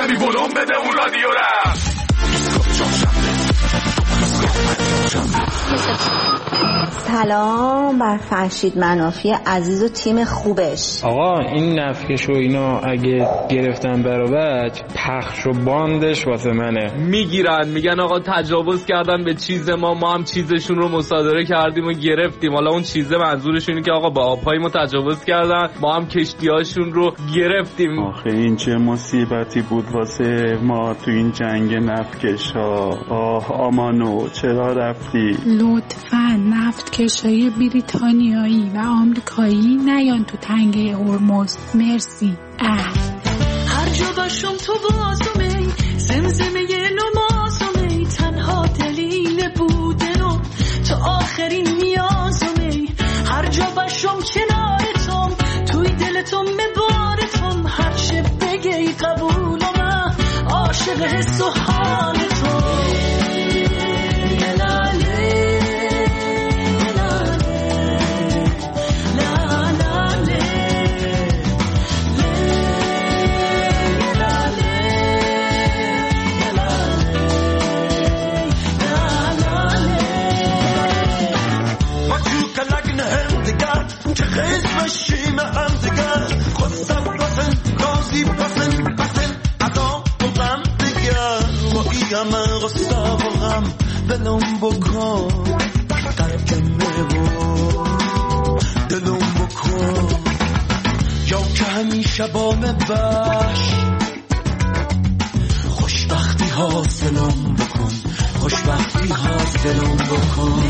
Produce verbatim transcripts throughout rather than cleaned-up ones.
کمی ولوم بده اون رادیو را. سلام بر فرشید منافی عزیز و تیم خوبش. آقا این نفکش و اینا اگه گرفتن برابچ پخش و باندش واسه منه. میگیرن میگن آقا تجاوز کردن به چیز ما، ما هم چیزشون رو مصادره کردیم و گرفتیم. حالا اون چیزه منظورشون اینه که آقا با آبهای ما تجاوز کردن، ما هم کشتیاشون رو گرفتیم. آخه این چه مصیبتی بود واسه ما تو این جنگ نفتکش ها. آه آمانو چرا رفتی؟ لطفاً نفتکشای بریتانیایی و آمریکایی نیان تو تنگه هرمز. مرسی. اه. هر جا باشم تو بازمی، زمزمه نمازمی، تنها دلیل بودن و تو آخرین نیازمی. هر جا باشم کنارتم، توی دلتم مبارتم، هر چه بگی قبولم، عاشق حس و حالتم. خیز بشیم هم دیگر خواستم بسن رازی بسن بسن عذاب و غم دیگر و ای همه غصه و غم دلم بکن ترکمه و دلم بکن یا که همیشه بانه باش خوشبختی حاصلم بکن خوشبختی حاصلم بکن.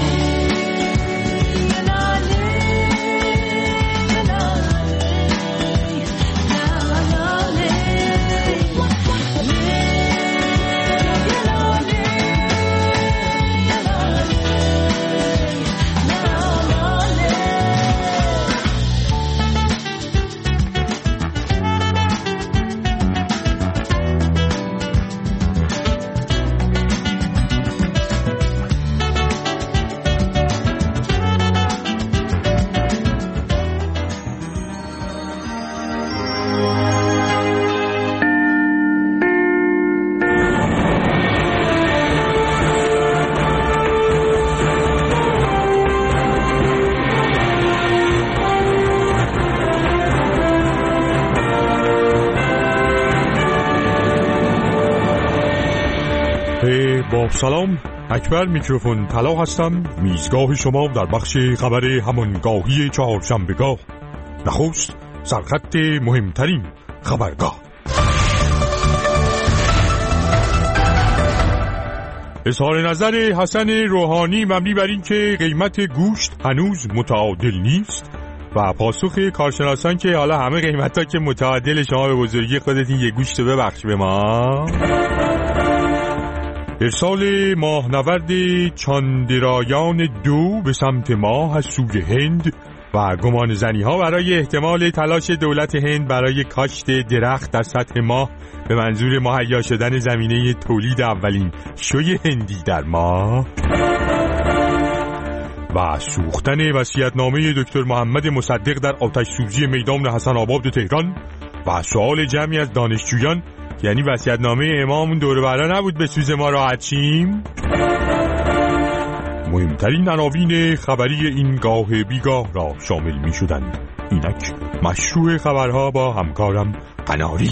با سلام، اکبر میکروفون طلا هستم، میزگاه شما در بخش خبر همانگاهی چهارشنبهگاه. نخست سرخط مهمترین خبرگاه. اظهار نظر حسن روحانی مبنی بر این که قیمت گوشت هنوز متعادل نیست و پاسخ کارشناسان که حالا همه قیمت‌ها که متعادل، شما به بزرگی خودتون یه گوشت رو ببخش به ما. ارسال ماهنورد چاندرایان دو به سمت ماه از سوی هند و گمان زنی ها برای احتمال تلاش دولت هند برای کاشت درخت در سطح ماه به منظور مهیا شدن زمینه تولید اولین شوی هندی در ماه و سوختن وصیت‌نامه دکتر محمد مصدق در آتش سوزی میدان حسن آباد تهران و سوال جمعی از دانشجویان، یعنی وصیت‌نامه امام دور برا نبود به سوز ما راحت شیم. مهمترین عناوین خبری این گاه بیگاه را شامل می شدند. اینک مشروع خبرها با همکارم قناری.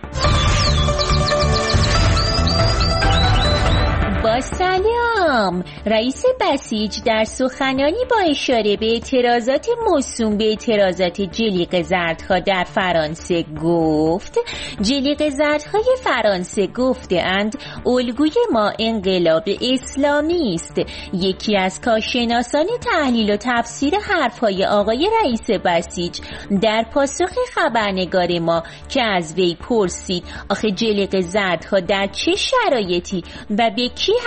با سلام. رئیس بسیج در سخنانی با اشاره به اعتراضات موسوم به اعتراضات جلیق زردها در فرانسه گفت جلیق زردهای فرانسه گفتند الگوی ما انقلاب اسلامی است. یکی از کارشناسان تحلیل و تفسیر حرفهای آقای رئیس بسیج در پاسخ خبرنگار ما که از وی پرسید آخه جلیق زردها در چه شرایطی و به کی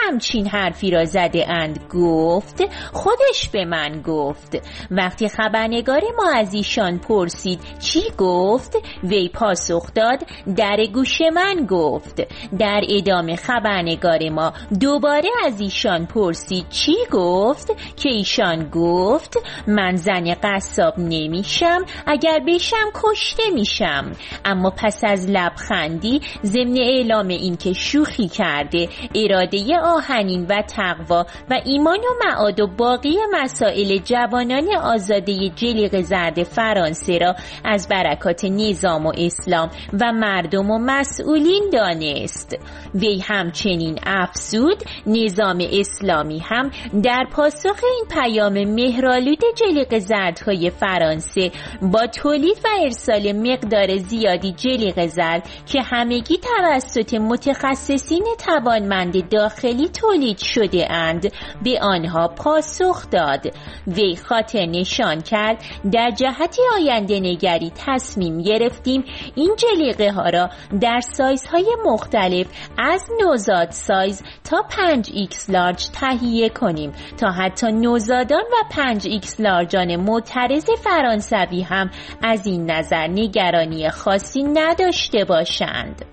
همچین حرفی را زده اند گفت خودش به من گفت. وقتی خبرنگار ما از ایشان پرسید چی گفت، وی پاسخ داد در گوش من گفت. در ادامه خبرنگار ما دوباره از ایشان پرسید چی گفت، که ایشان گفت من زن قصاب نمیشم، اگر بشم کشته میشم. اما پس از لبخندی ضمن اعلام این که شوخی کرده، اراده آهنین و تقوا و ایمان و معاد و باقی مسائل جوانان آزاده جلیق زرد فرانسه را از برکات نظام و اسلام و مردم و مسئولین دانست. وی همچنین افزود نظام اسلامی هم در پاسخ این پیام مهرآلود جلیق زردهای فرانسه با تولید و ارسال مقدار زیادی جلیق زرد که همگی توسط متخصصین توانمند داخلی تولید شده اند به آنها پاسخ داد. وی خاطر نشان کرد در جهت آینده نگری تصمیم گرفتیم این جلیقه ها را در سایزهای مختلف از نوزاد سایز تا پنج ایکس لارج تهیه کنیم تا حتی نوزادان و پنج ایکس لارجان معترض فرانسوی هم از این نظر نگرانی خاصی نداشته باشند.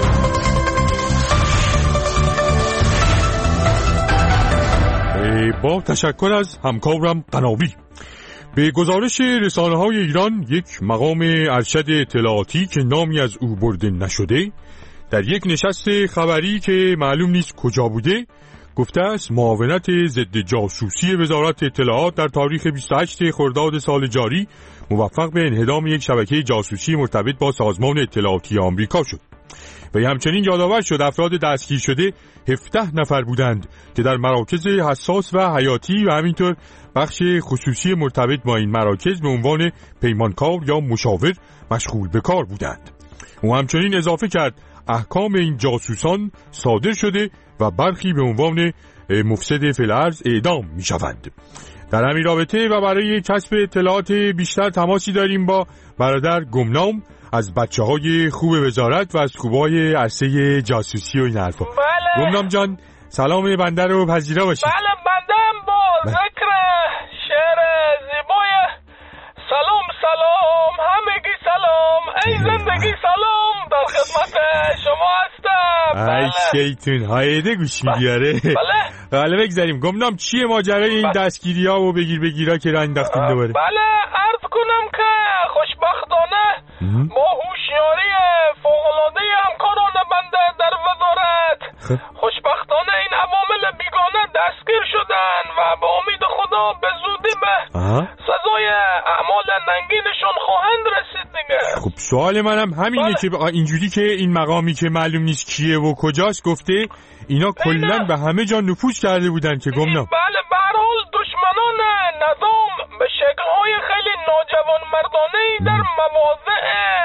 با تشکر از همکارم قناوی. به گزارش رسانه‌های ایران، یک مقام ارشد اطلاعاتی که نامی از او برده نشده در یک نشست خبری که معلوم نیست کجا بوده گفته است معاونت ضد جاسوسی وزارت اطلاعات در تاریخ بیست و هشتم خرداد سال جاری موفق به انهدام یک شبکه جاسوسی مرتبط با سازمان اطلاعاتی آمریکا شد. و همچنین یادآور شد افراد دستگیر شده هفده نفر بودند که در مراکز حساس و حیاتی و همینطور بخش خصوصی مرتبط با این مراکز به عنوان پیمانکار یا مشاور مشغول به کار بودند. او همچنین اضافه کرد احکام این جاسوسان صادر شده و برخی به عنوان مفسد فی الارض اعدام می شوند. در همین رابطه و برای کسب اطلاعات بیشتر تماسی داریم با برادر گمنام از بچه های خوب وزارت و از خوبای عرصه جاسوسی و این حرفا. بله. گمنام جان سلام بنده رو پذیرا باشید. بله بنده هم با ذکر شعر زیبای سلام سلام همگی سلام ای زندگی سلام در خدمت شما هستم. ای بله. شیطون هایده گوش میگیاره. بله. بله بگذاریم. گمنام چیه ماجرای این بله. دستگیری ها و بگیر بگیرا که را انداختیم دوباره؟ بله عرض کنم که خوشبختانه با هوشیاری فوق‌العاده همکاران بنده در وزارت خوشبختانه این عوامل بیگانه دستگیر شدن و به امید خدا به زودی به سزای اعمال ننگینشون خواهند رسید دیگه. خب سوال منم همینه بله. که اینجوری که این مقامی که معلوم نیست کیه و کجاست گفته اینا کلن به همه جا نفوذ کرده بودن که گمنام. بله به هر حال دشمنان نظام به شکل‌های خیلی ناجوان مردانه‌ای در مواضع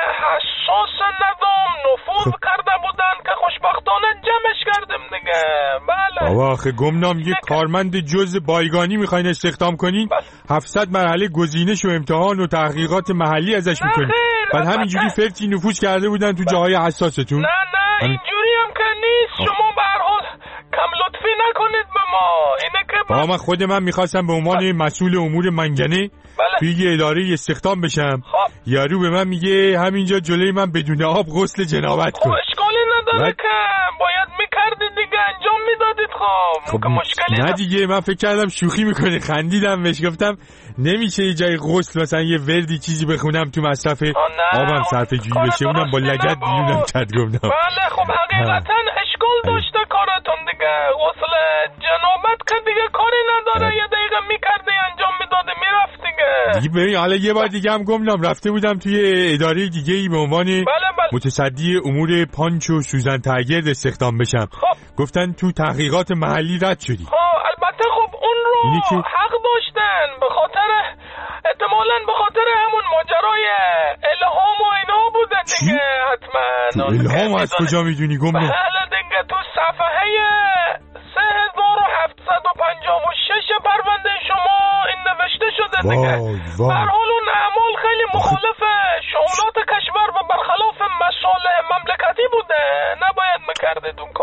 حساس نظام نفوذ کرده بودن که خوشبختانه جمعش کردیم دیگه. بله بابا آخه گمنام یک کارمند جز بایگانی میخواین استخدام کنین هفتصد مرحله گزینش و امتحان و تحقیقات محلی ازش میکنین بعد همینجوری فرتی نفوذ کرده بودن تو جاهای حساستون. نه نه اینجوری هم که نیست. شما به هر حال کم لطفی نکنید به ما. اینه که بابا من خود من میخواستم به عنوان مسئول امور منگنه بله. توی یه اداره استخدام بشم. خب. یارو به من میگه همینجا جلوی من بدون آب غسل جنابت کن. خب اشکالی نداره که باید میکردید دیگه انجام میدادید. خب, خب مشکلی نه دیگه من فکر کردم شوخی میکنه خندیدم بهش گفتم نمیشه یه جای غسل مثلا یه وردی چیزی بخونم تو مصرف آبم صرف جویی بشه اونم با لگد بیرونم کرد گفتم. بله خب حقیقتا اشکال داشته کارتون دیگه. غسل جنابت که دیگه کاری نداره. یه دقیقه میکردی انجام میداده میرفت دیگه. دیگه ببین حالا یه بار دیگه هم گمنام رفته بودم توی اداره دیگه ای به عنوان بله بله. متصدی امور پانچ و سوزن ترگرد استخدام بشم. خب. گفتن تو تحقیقات محلی رد شدی. خب البته خب اون رو که... حق داشتن به خاطر احتمالاً به خاطر همون ماجرای الهام و اینا بوده دیگه. حتما الهام از کجا میدونی گمنام؟ بله دیگه تو صفحه سه هزار و هفتصد و پنجاه و شش پرونده شما این نوشته شده دیگه. به هر حال اون اعمال خیلی مخالف شؤونات کشور و برخلاف مصالح مملکتی بوده. نباید میکردید اون کار.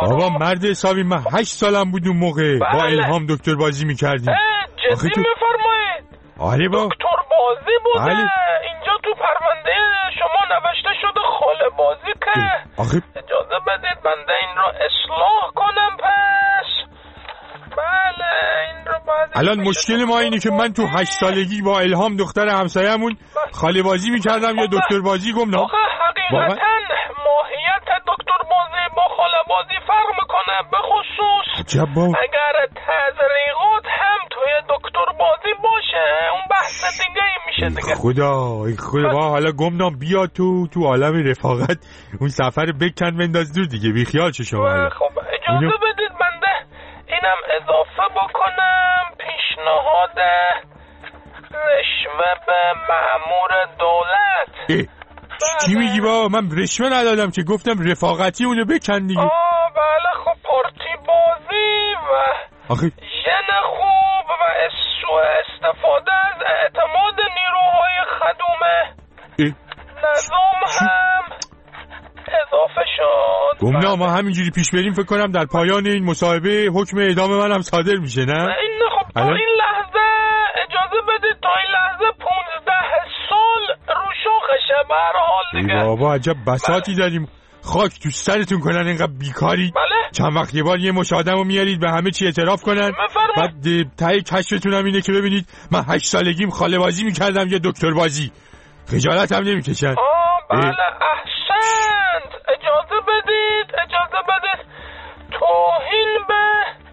بابا مرد حسابی من هشت سالم بود اون موقع. بله. با الهام دکتر بازی میکردیم. جدی تو... میفرمایید؟ آره با دکتر بازی بوده. بله. اینجا تو پرونده شما نوشته شده خاله بازی که آخه... اجازه بدید بنده این رو اصلاح کنم پس. بله این رو بعد الان مشکل ما اینه که من تو هشت سالگی با الهام دختر همسایه‌مون خاله بازی میکردم یا دکتر بازی گم نه. آخه حقیقتا ماهیت دکتر بازی با خاله بازی فرق میکنه، به خصوص عجب با. اگر تزریقات هم توی دکتر بازی باشه اون بحث دیگه میشه دیگه. خدا ای خدا با حالا گمنام بیا تو تو عالم رفاقت اون سفر بکن بنداز دور دیگه، بی خیال چه شما. خب اجازه اینو... بدید بنده اینم اضافه بکنم. پیشنهاد رشوه به مأمور دولت. اه. چی میگی با؟ من رشوه ندادم که، گفتم رفاقتی اونو بکن دیگه. آه بله خب پارتی بازی و آخه ژن خوب و سوء استفاده از اعتماد نیروهای خدومه اه. نظام هم اضافه شد. گمنا ما همینجوری پیش بریم فکر کنم در پایان این مصاحبه حکم اعدام من هم صادر میشه نه؟ این خب تا این لحظه اجازه بدید تا این لحظه پونزده سال رو شاخشه به هر حال دیگه. ای بابا عجب بساطی داریم. خاک تو سرتون کنن اینقدر بیکاری. بله؟ چند وقت یه بار یه مش آدمو میارید به همه چی اعتراف کنن. بعد ته کشفتون هم اینه که ببینید من هشت سالگیم خاله بازی میکردم یا دکتر بازی. خجالت هم نمیکشن. آه بله احسنت. اجازه بدید اجازه بدید توهین به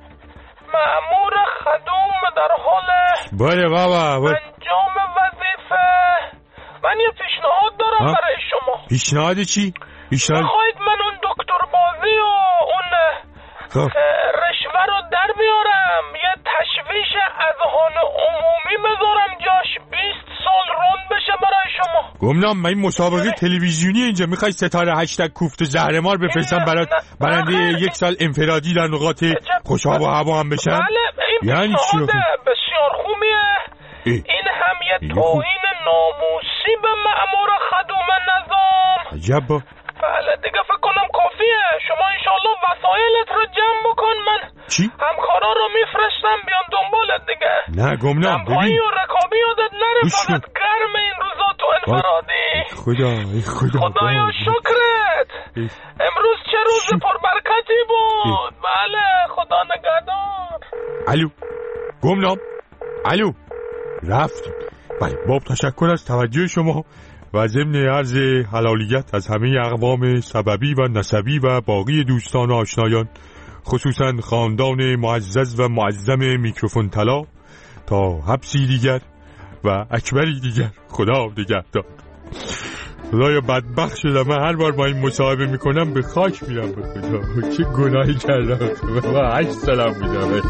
مأمور خدوم در حال بله بابا انجام وظیفه. من یه پیشنهاد دارم ها؟ برای شما. پیشنهاد چی؟ پیشنهاد بخواید من اون دکتر بازی و اون خب. رشوه رو در بیارم یه تشویش اذهان عمومی بذارم جاش بیست سال روند بشه برای شما. گمنام من این مسابقه تلویزیونی اینجا میخوای ستاره هشتگ کوفت و زهرمار بفرستم برات برنده یک سال انفرادی در نقاط خوشاب و هوا هم بشن؟ بله این یعنی بسیار خوبیه. اه. این هم یه توهین ناموسی به مأمور خدوم نظام. عجب با. بله دیگه فکر کنم کافیه. شما انشالله وسایلت رو جمع بکن من چی؟ همکارا رو میفرستم بیان دنبالت دیگه. نه گمنام ببین و رکابی یادت نره فقط گرم این روزا تو انفرادی. خدا ای خدا خدایا شکرت. امروز چه روز پربرکتی بود. بله خدا نگهدار. الو گمنام الو رفت. بله باب تشکر از توجه شما و ضمن عرض حلالیت از همه اقوام سببی و نسبی و باقی دوستان و آشنایان خصوصا خاندان معزز و معظم میکروفون طلا تا حبسی دیگر و اکبری دیگر. خدا نگهدار. خدایا بدبخت شدم من هر بار با این مصاحبه میکنم به خاک میرم. به خدا چه گناهی کردم. من هشت سالم بودم.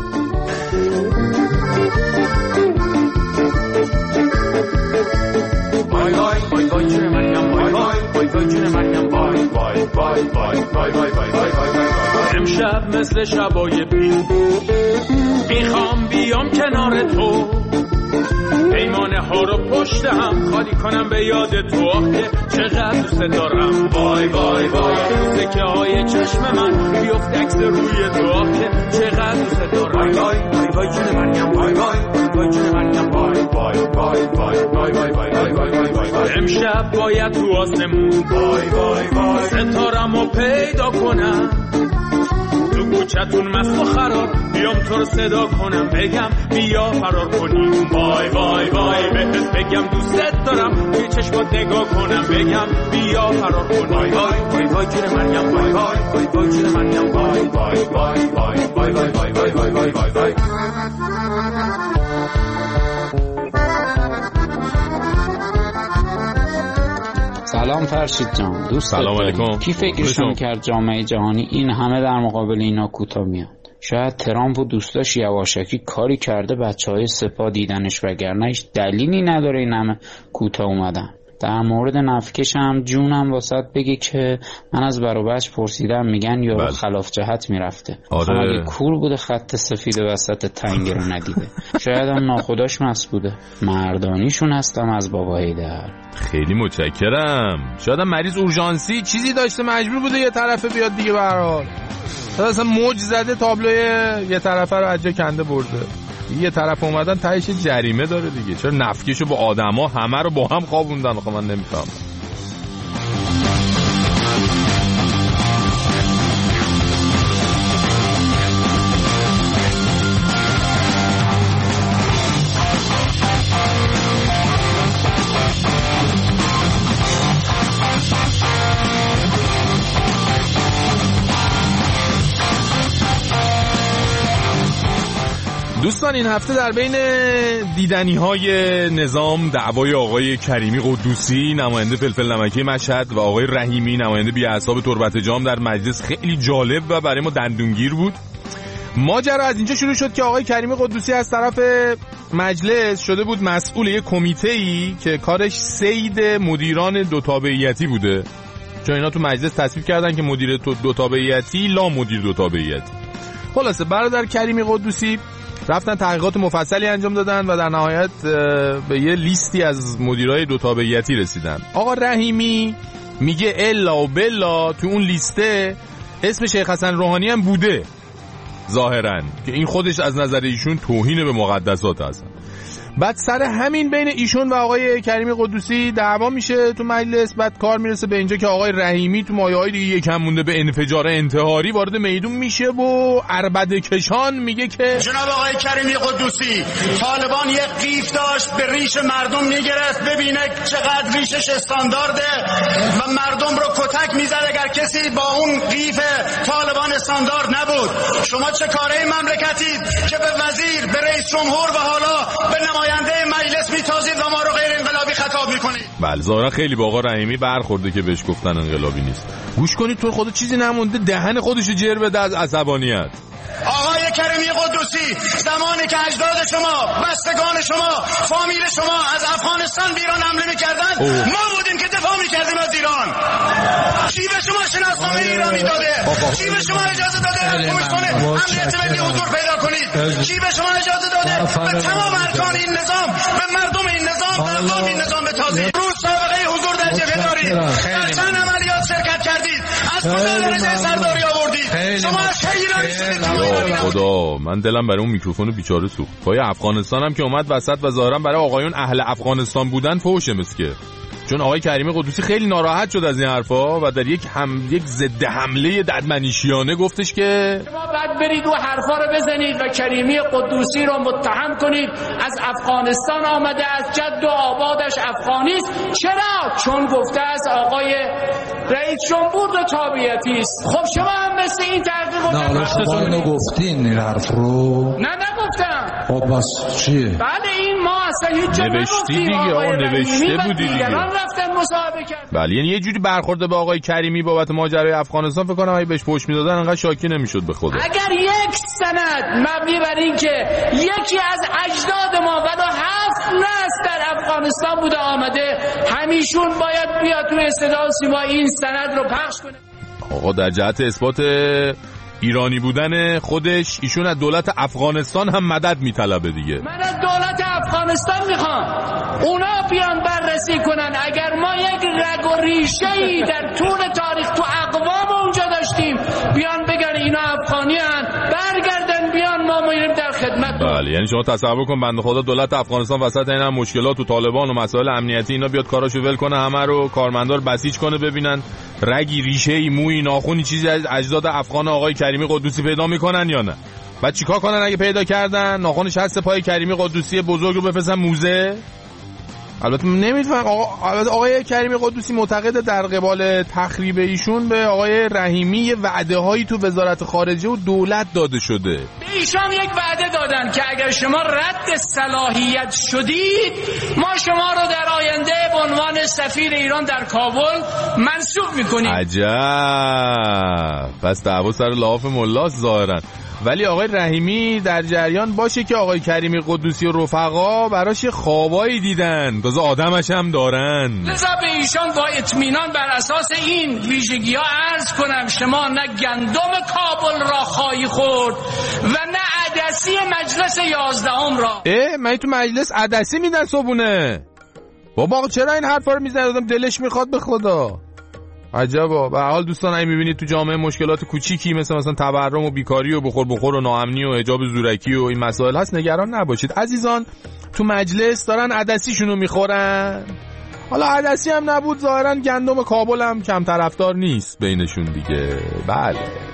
بای بای بای بای جون مریم بای بای بای بای جون مریم بای بای بای بای بای بای بای بای بای. امشب مثل شبای بی میخوام بیام کنار تو پیمانه ها رو پشت هم خالی کنم به یاد تو. آخه چقدر دوست دارم. وای وای وای تکه های چشم من بیفت عکس روی تو. آخه چقدر دوست دارم. وای وای وای جون مریم وای وای وای جون مریم وای وای وای وای وای وای وای وای وای وای. امشب باید تو آسمون وای وای وای ستارمو پیدا کنم تو کوچتون مست و خراب بیام تو رو صدا کنم بگم بیا فرار کنیم. وای وای وای بهت بگم دوست دارم توی چشمات نگاه کنم بگم بیا فرار کنیم. وای وای وای وای جون مریم وای وای وای وای جون مریم وای وای وای وای وای وای وای وای وای وای وای. سلام فرشید جان. دوست سلام علیکم. کی فکرشون کرد جامعه جهانی این همه در مقابل اینا کوتاه میاد؟ شاید ترامپ و دوستاش یواشکی کاری کرده بچهای سپاه دیدنش، وگرنه هیچ دلیلی نداره این همه کوتاه اومدن. در مورد نفکش هم جونم واسط بگی که من از برابرش پرسیدم، میگن یا بله. خلاف جهت میرفته. آره. اگه کور بوده خط سفید وسط تنگ رو ندیده. شاید هم ناخداش مس بوده. مردانیشون هستم از بابا هیدر. خیلی متشکرم. شاید مریض اورژانسی چیزی داشته مجبور بوده یه طرفه بیاد دیگه. به هر حال اصلا موج زده تابلوی یه طرفه رو از جا کنده برده. یه طرف اومدن تهش جریمه داره دیگه. چرا نفکشو با آدما همه رو با هم خوابوندن؟ آخه من نمیفهمم. دوستان این هفته در بین دیدنی های نظام دعوای آقای کریمی قدوسی نماینده فلفل نمکی مشهد و آقای رحیمی نماینده بی‌اعصاب تربت جام در مجلس خیلی جالب و برای ما دندونگیر بود. ماجرا از اینجا شروع شد که آقای کریمی قدوسی از طرف مجلس شده بود مسئول یک کمیته‌ای که کارش صید مدیران دو تابعیتی بوده، چون اینا تو مجلس تصویب کردن که مدیر دو تابعیتی لا مدیر دو تابعیتی. خلاصه برادر کریمی قدوسی رفتن تحقیقات مفصلی انجام دادن و در نهایت به یه لیستی از مدیرای دو تابعیتی رسیدن. آقا رحیمی میگه الا و بلا تو اون لیسته اسم شیخ حسن روحانی هم بوده ظاهرا، که این خودش از نظر ایشون توهین به مقدسات هست. بعد سر همین بین ایشون و آقای کریمی قدوسی دعوا میشه تو مجلس. بعد کار میرسه به اینجا که آقای رحیمی تو مایه‌های دیگه یکم مونده به انفجار انتحاری وارد میدون میشه و عربده کشان میگه که جناب آقای کریمی قدوسی، طالبان یک قیف داشت به ریش مردم میگرفت ببینه چقدر ریشش استاندارده و مردم رو کتک میزد اگر کسی با اون قیف طالبان استاندارد نبود. شما چه کاره مملکتید که به وزیر، به رئیس جمهور و حالا به نماینده مجلس میتازید و ما رو غیر انقلابی خطاب میکنید؟ بله ظاهرا خیلی با آقا رحیمی برخورده که بهش گفتن انقلابی نیست. گوش کنید تو خود چیزی نمونده دهن خودشو جر بده از عصبانیت. آقای کریمی قدوسی، زمانی که اجداد شما، بستگان شما، فامیل شما از افغانستان به ایران حمله میکردن، ما بودیم که دفاع میکردیم از ایران. کی به شما شناسنامه ایرانی داده؟ کی به شما اجازه داده کمیسیون امنیت ملی حضور پیدا کنید؟ کی به شما اجازه داده به تمام ارکان این نظام، به مردم این نظام، به افراد این نظام بتازید؟ روز سابقه حضور در جبهه دارید، در چند عملیات شرکت کردید، از کجا درجه سرداری آوردید؟ شما از چه ایرانی شدید؟ خدا من دلم برای اون میکروفون بیچاره سوخت. پای افغانستان هم که اومد وسط و ظاهرا برای آقایون اهل افغانستان بودن فوشه مسکه، چون آقای کریمی قدوسی خیلی ناراحت شد از این حرفا و در یک هم یک ضد حمله ددمنشیانه گفتش که شما بعد برید و حرفا رو بزنید و کریمی قدوسی رو متهم کنید از افغانستان آمده، از جد و آبادش افغانی است. چرا؟ چون گفته است آقای رئیس جمهور دو تابعیتی است. خب شما هم مثل این تحقیق نه الان شما اینو گفتین این حرف رو؟ نه نگفتم. خب بس چیه؟ بله این ما اصلا هیچ جا نوشتی دیگه، آقا نوشته بودی دیگه. رفتن مصاحبه کردن. بله یعنی یه جوری برخورده به آقای کریمی بابت ماجرای افغانستان فکر کنم اگه بهش پشت میدادن انقدر شاکی نمیشد به خدا. اگر یک سند مبنی بر این که یکی از اجداد ما ولو هفت نسل در افغانستان بوده آمده، همیشون باید بیاد توی صدا و سیما این سند رو پخش کنه. آقا در جهت اثبات ایرانی بودن خودش ایشون از دولت افغانستان هم مدد میطلبه دیگه. من از دولت افغانستان میخوام اونا بیان بررسی کنن اگر ما یک رگ و ریشه‌ای در طول تاریخ تو اقوام اونجا داشتیم، بیان بگن اینا افغانی هن، برگردن بیان ما میریم در خدمت. بله یعنی شما تصور کن بنده خدا دولت افغانستان وسط این هم مشکلات تو طالبان و مسائل امنیتی اینا بیاد کاراشو ول کنه، همه رو کارمندار بسیج کنه، ببینن رگی ریشه‌ای موی ناخونی چیزی از اجداد افغان آقای کریمی قدوسی پیدا میکنن یا نه. بعد چیکار کنن اگه پیدا کردن؟ ناخونش هست پای کریمی قدوسی بزرگ رو بفرستن موزه؟ البته نمیدونم. آقا آقای کریمی قدوسی معتقد در قبال تخریب ایشون به آقای رحیمی وعده هایی تو وزارت خارجه و دولت داده شده. به ایشان یک وعده دادن که اگر شما رد صلاحیت شدید ما شما رو در آینده به عنوان سفیر ایران در کابل منصوب میکنیم. عجب، پس دعوا سر لاف ملاست ظاهرا. ولی آقای رحیمی در جریان باشه که آقای کریمی قدوسی و رفقا براش خوابایی دیدن تا تازه آدمش هم دارن. لذا به ایشان با اطمینان بر اساس این ویژگی ها عرض کنم شما نه گندم کابل را خواهی خورد و نه عدسی مجلس یازدهم را. اه من تو مجلس عدسی میدن صبونه. بابا چرا این حرفا رو میزنه؟ آدم دلش میخواد به خدا. عجبا. به حال دوستان اگه میبینید تو جامعه مشکلات کوچیکی مثل مثلا تورم و بیکاری و بخور بخور و ناامنی و حجاب زورکی و این مسائل هست نگران نباشید عزیزان. تو مجلس دارن عدسیشونو میخورن. حالا عدسی هم نبود ظاهرا گندم کابل هم کم طرفدار نیست بینشون دیگه. بله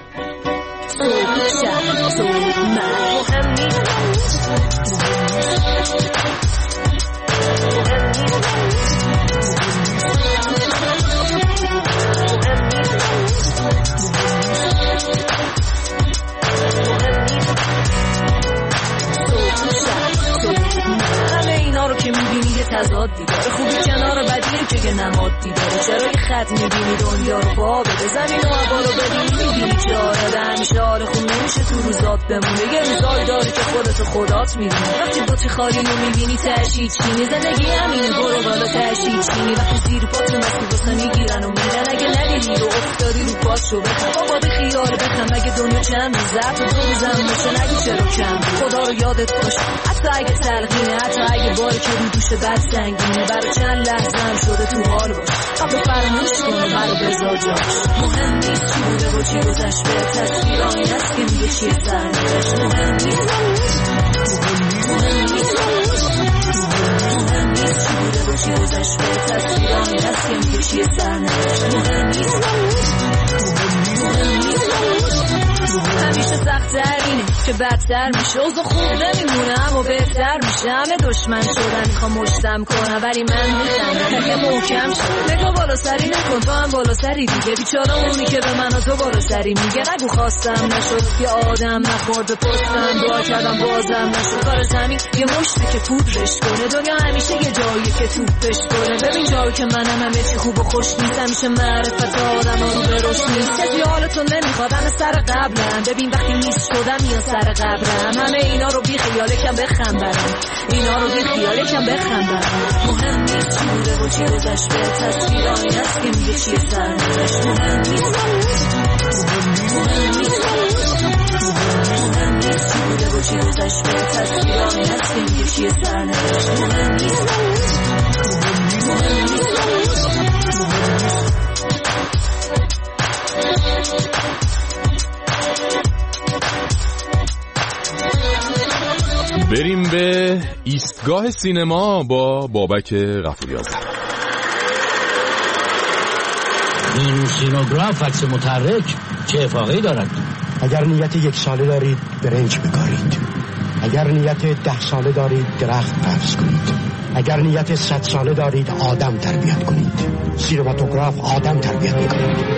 که میبینی یه تضاد دیداره خوبی کنار بدیه که نماد دیداره چرا یه خط میبینی دنیا رو با بده زمین و عبا رو ببینی میبینی جاره به همیشه حال خون نمیشه تو روزات بمونه یه روزای داره که خودتو خدات میبینی وقتی بطی خالی رو میبینی تشید چینی زندگی همینه برو بالا تشید چینی وقتی زیر پاتون مستی بسا میگیرن و میرن اگه ندیدی رو افتادی رو پاس شو بخم بابا به خیال بخم اگه دنیا چند روزت و دو روزم میشه نگی چرا کم خدا رو یادت باش حتی اگه تلقینه حتی اگه باری که رو دوش بد سنگینه برای چند لحظه هم شده تو حال باش قبل فرموش کنه برای بزار جاش مهم نیست چی بوده و چی گذشت به تصویر آین است که میگه چیه سرنوشت مهم نیست مهم نیست مهم نیست چی بوده و چی گذشت به تصویر آین است که میگه چیه سرنوشت مهم نیست مهم نیست همیشه سخت‌تر اینه که بدتر میشه اوضاع خوب نمیمونه اما بهتر میشه همه دشمن شدن میخوام مشتم کنم ولی من میخندم یه محکم شد نگاه بالا سری نکن تو هم بالا سری دیگه بیچاره اونی که به من و تو بالا سری میگه نگو خواستم نشد که آدم نخورد پستم دعا کردم بازم نشد کار زمین یه مشته که پودرش کنه دنیا همیشه یه جایی که توپش کنه ببین جایی که منم همه چی خوب و خوش نیست همیشه معرفت آدم ها رو به رشد نیست کسی حالتون نمیخواد همه سر قبلم ببین وقتی نیست شدم یا سر قبرم همه اینا رو بی خیال کم بخم برم اینا رو بی خیال کم بخم برم مهم نیست چی بوده و چی گذشت به تصویر آین است که میگه چیه سرنوشت مهم نیست مهم نیست مهم نیست چی بوده و چی گذشت به تصویر آین است که میگه چیه سرنوشت مهم نیست مهم نیست بریم به ایستگاه سینما با بابک غفوری آذر. این سینوگراف عکس متحرک چه افاقه‌ای دارد؟ اگر نیت یک ساله دارید برنج بکارید، اگر نیت ده ساله دارید درخت فرض کنید، اگر نیت صد ساله دارید آدم تربیت کنید. سینماتوگراف آدم تربیت میکنید.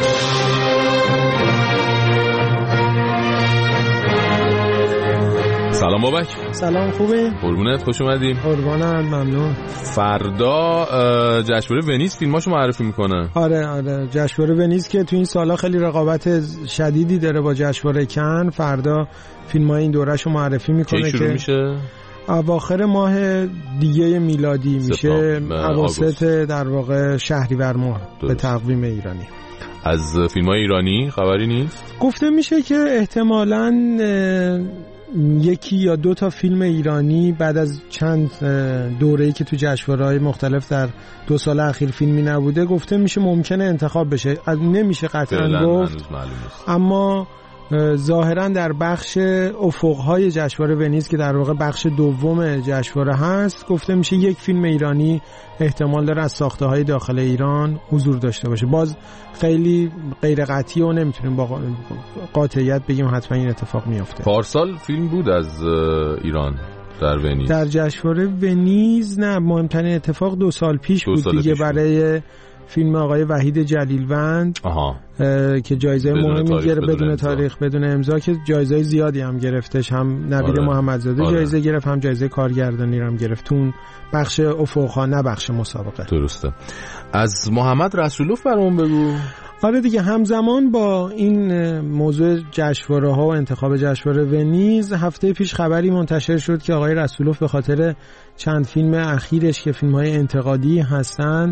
سلام بابک. سلام خوبه؟ قربونت خوش اومدیم. قربانم ممنون. فردا جشنواره ونیز فیلماشو معرفی میکنه. آره آره جشنواره ونیز که تو این سالا خیلی رقابت شدیدی داره با جشنواره کن. فردا فیلمای این دورهشو معرفی میکنه که میشه اواخر ماه دیگه میلادی میشه اواسط در واقع شهریور ماه به تقویم ایرانی. از فیلمای ایرانی خبری نیست؟ گفته میشه که احتمالاً یکی یا دو تا فیلم ایرانی بعد از چند دوره‌ای که تو جشنواره‌های مختلف در دو سال اخیر فیلمی نبوده گفته میشه ممکنه انتخاب بشه. نمیشه قطعاً گفت اما ظاهراً در بخش افق‌های جشنواره ونیز که در واقع بخش دوم جشنواره هست گفته میشه یک فیلم ایرانی احتمال داره از ساخته‌های داخل ایران حضور داشته باشه. باز خیلی غیر قطعی و نمیتونیم با قاطعیت بگیم حتما این اتفاق میفته. پارسال فیلم بود از ایران در ونیز. در جشنواره ونیز نه، مهمترین اتفاق دو سال پیش دو بود سال دیگه پیش برای بود. فیلم آقای وحید جلیلوند که جایزه مهمی گرفت بدون تاریخ بدون امضا که جایزه زیادی هم گرفتش. هم نوید آره. محمدزاده آره. جایزه گرفت هم جایزه کارگردانی هم گرفت تو بخش افق‌ها نه بخش مسابقه. درسته. از محمد رسولوف برام بگو. آره دیگه، همزمان با این موضوع جشنواره ها و انتخاب جشنواره ونیز هفته پیش خبری منتشر شد که آقای رسولوف به خاطر چند فیلم اخیرش که فیلم های انتقادی هستند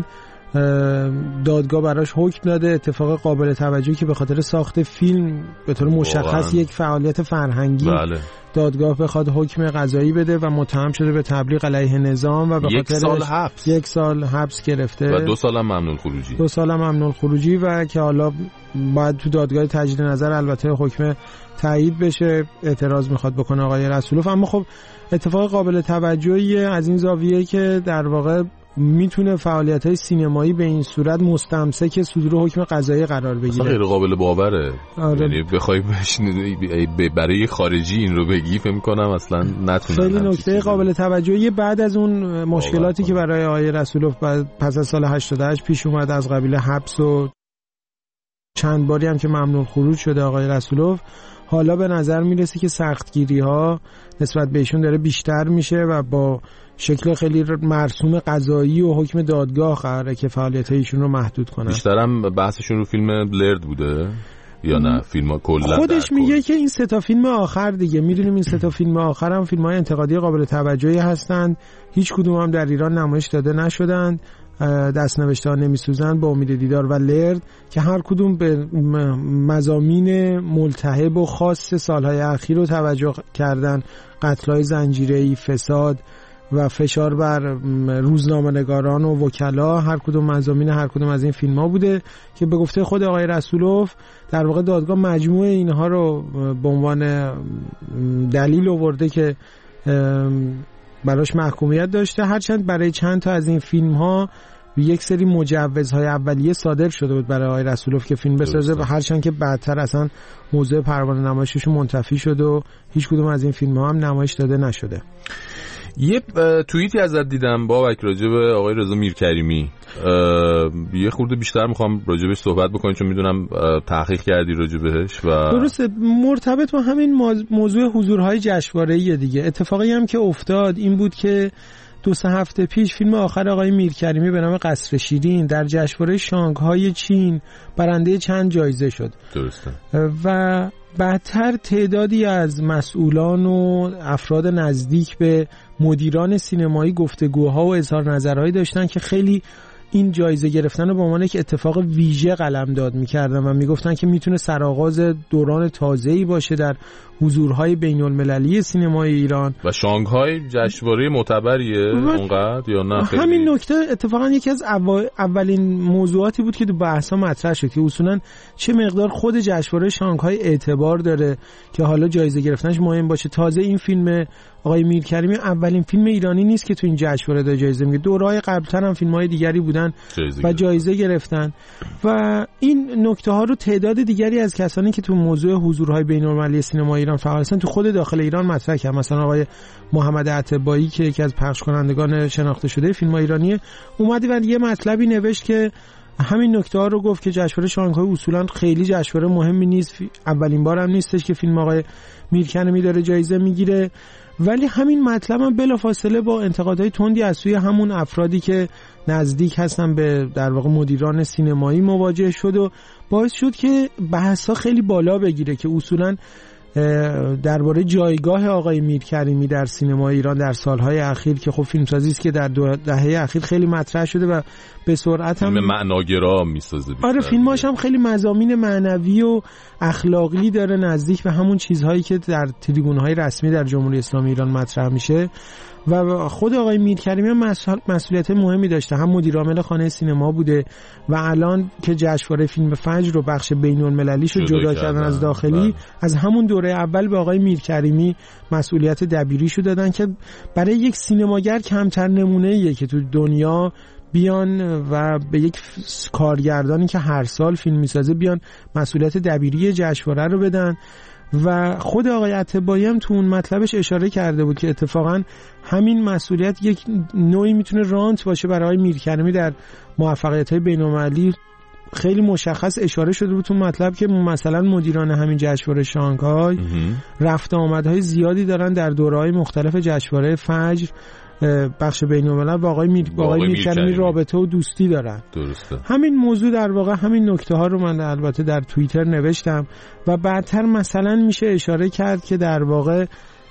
دادگاه براش حکم داده. اتفاق قابل توجهی که به خاطر ساخت فیلم به طور مشخص یک فعالیت فرهنگی بله. دادگاه بخواد حکم قضایی بده و متهم شده به تبلیغ علیه نظام و به یک خاطر سال حبس یک سال حبس گرفته و دو سال هم ممنوع خروجی دو سال هم ممنوع خروجی و که حالا باید تو دادگاه تجدید نظر البته حکم تایید بشه. اعتراض میخواد بکنه آقای رسولوف. اما خب اتفاق قابل توجهی از این زاویه که در واقع میتونه فعالیت‌های سینمایی به این صورت مستمسک صدور حکم قضایی قرار بگیره. غیر قابل باوره. آره. یعنی بخوای برای خارجی این رو بگی فکر کنم اصلا نتونن. خیلی نکته قابل توجهی بعد از اون مشکلاتی که برای آقای رسولوف پس از سال هشتاد و هشت پیش اومد از قبیل حبس و چند باری هم که ممنوع خروج شده آقای رسولوف، حالا به نظر میرسه که سختگیری‌ها نسبت بهشون داره بیشتر میشه و با شکل خیلی مرسوم قضایی و حکم دادگاه قراره که فعالیت ایشون رو محدود کنن. بیشترم بحثشون رو فیلم لرد بوده یا نه فیلم کلا؟ خودش میگه که این سه تا فیلم آخر دیگه میدونیم این سه تا فیلم آخر هم فیلم‌های انتقادی قابل توجهی هستند، هیچ کدوم هم در ایران نمایش داده نشدند. دست‌نوشته ها نمیسوزند، با امید دیدار و لرد که هر کدوم به مضامین ملتهب و خاص سالهای اخیر رو توجه کردن، قتل‌های زنجیره‌ای، فساد و فشار بر روزنامه‌نگاران و وکلا، هر کدوم مضامین هر کدوم از این فیلم‌ها بوده که به گفته خود آقای رسولوف در واقع دادگاه مجموعه اینها رو به عنوان دلیل آورده که براش محکومیت داشته، هرچند برای چند تا از این فیلم‌ها یک سری مجوزهای اولیه صادر شده بود برای آقای رسولوف که فیلم بسازه و هرچند که بعدتر اصلا موضوع پروانه نمایششون منتفی شده و هیچ کدوم از این فیلم‌ها هم نمایش داده نشده. یه توییتی ازت دیدم بابک راجع به آقای رضا میرکریمی، یه خورده بیشتر میخوام راجع بهش صحبت بکنم چون میدونم تحقیق کردی راجع بهش و درسته. مرتبط با همین موضوع حضورهای جشنواره‌ای دیگه، اتفاقی هم که افتاد این بود که دو سه هفته پیش فیلم آخر آقای میرکریمی به نام قصر شیرین در جشنواره شانگهای چین برنده چند جایزه شد. درسته. و بعدتر تعدادی از مسئولان و افراد نزدیک به مدیران سینمایی گفتگوها و اظهار نظرهایی داشتن که خیلی این جایزه گرفتن رو به عنوان یک اتفاق ویژه قلمداد می‌کردن و میگفتن که میتونه سرآغاز دوران تازه‌ای باشه در حضورهای بین‌المللی سینمای ایران. و شانگهای جشنواره معتبریه اونقدر یا نه؟ همین نکته اتفاقا یکی از اولین موضوعاتی بود که تو بحث‌ها مطرح شد که اصولاً چه مقدار خود جشنواره شانگهای اعتبار داره که حالا جایزه گرفتنش مهم باشه. تازه این فیلم آقای میرکریمی اولین فیلم ایرانی نیست که تو این جشنواره داره جایزه میگیره، دورهای قبل‌تر هم فیلم‌های دیگری بودن جایزه و جایزه گرفتن و این نکته ها رو تعداد دیگری از کسانی که تو موضوع حضورهای بین‌المللی سینما ایران فعال هستن تو خود داخل ایران مطرح کردن. مثلا آقای محمد عتبایی که یکی از پخش کنندگان شناخته شده فیلم‌های ایرانی اومد و یه مطلبی نوشت که همین نکته ها رو گفت که جشنواره شانگهای اصولاً خیلی جشنواره مهمی نیست، اولین بار هم نیستش که فیلم آقای میرکریمی داره جایزه میگیره، ولی همین مطلب هم بلافاصله با انتقادهای تندی از سوی همون افرادی که نزدیک هستن به در واقع مدیران سینمایی مواجه شد و باعث شد که بحثا خیلی بالا بگیره که اصولاً درباره جایگاه آقای میرکریمی در سینما ایران در سالهای اخیر که خب فیلمسازی است که در دهه اخیر خیلی مطرح شده و به سرعت هم معناگرا میسازه. آره فیلماش هم خیلی مضامین معنوی و اخلاقی داره نزدیک به همون چیزهایی که در تریبون‌های رسمی در جمهوری اسلامی ایران مطرح میشه و خود آقای میرکریمی هم مسئولیت مهمی داشته، هم مدیر عامل خانه سینما بوده و الان که جشنواره فیلم فجر رو بخش بین‌المللیش رو جدا کردن از داخلی، از همون دوره اول به آقای میرکریمی مسئولیت دبیریشو دادن که برای یک سینماگر کمتر نمونه‌ایه که تو دنیا بیان و به یک کارگردانی که هر سال فیلم میسازه بیان مسئولیت دبیری جشنواره رو بدن. و خود آقای عتبایی هم تو اون مطلبش اشاره کرده بود که اتفاقا همین مسئولیت یک نوعی میتونه رانت باشه برای آقای میرکریمی در موفقیت‌های بین‌المللی. خیلی مشخص اشاره شده بود تو مطلب که مثلا مدیران همین جشنواره شانگهای رفت آمدهای زیادی دارن در دوره‌های مختلف جشنواره فجر بخش بین‌الملل با آقای میر با آقای میرکریمی رابطه و دوستی دارن. درسته. همین موضوع در واقع همین نکته ها رو من البته در توییتر نوشتم و بعدتر مثلا میشه اشاره کرد که در واقع